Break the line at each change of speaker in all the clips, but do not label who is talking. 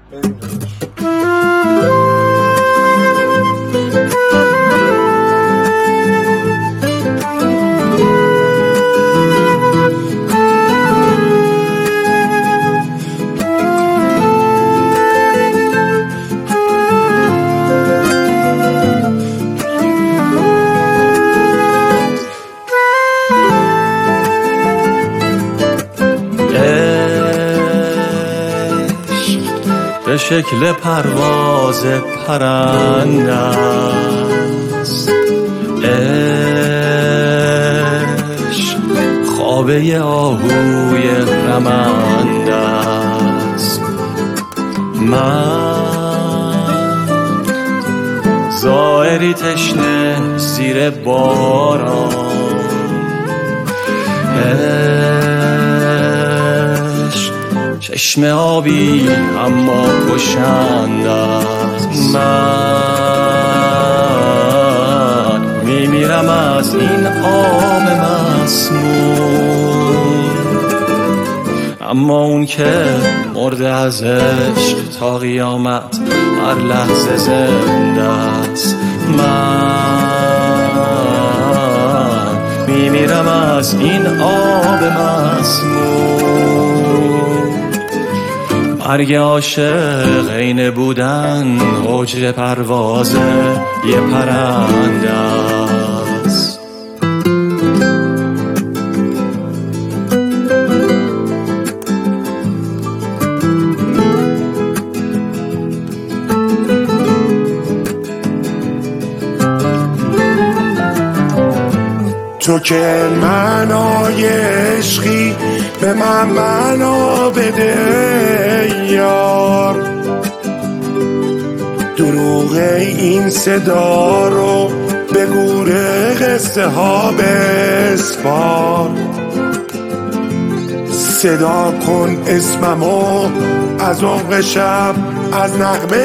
به شکل پرواز پرنده است، عشق خوابه آهوی رمنده است. من زائری تشنه زیر باران، چشم آبی اما کشنده است. من میمیرم از این آب مسموم، اما اون که مرده از عشق تا قیامت هر لحظه زنده است. من میمیرم از این آب مسموم. مرگ عاشق عین بودن اوج پرواز یه پرنده است.
تو که معنای عشقی به من معنا بده یار، دروغ این صدا رو به گوره قصه ها بسپار. صدا کن اسممو از عمق شب، از نغمه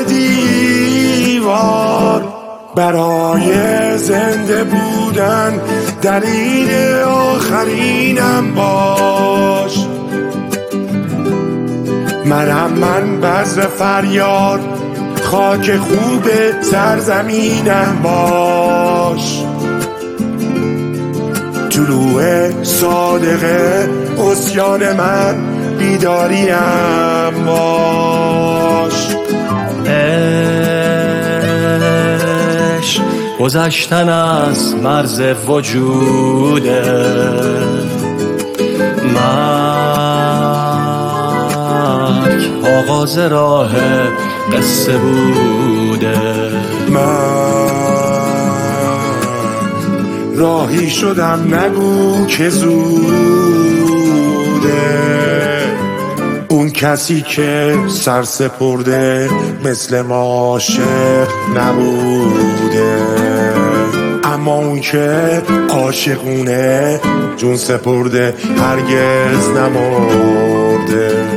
دیوار. برای زنده بودن دلیل آخرینم باش. من بذر فریاد، خاک خوب سرزمینم باش. طلوع صادقه عصیان من بیداریم باش.
گذشتن از مرز وجوده، مرگ آغاز راه قصه بوده.
من راهی شدم نگو که زوده، اون کسی که سر سپرده مثل ما عاشق نبوده. اما اون که عاشقونه جون سپرده هرگز نمرده.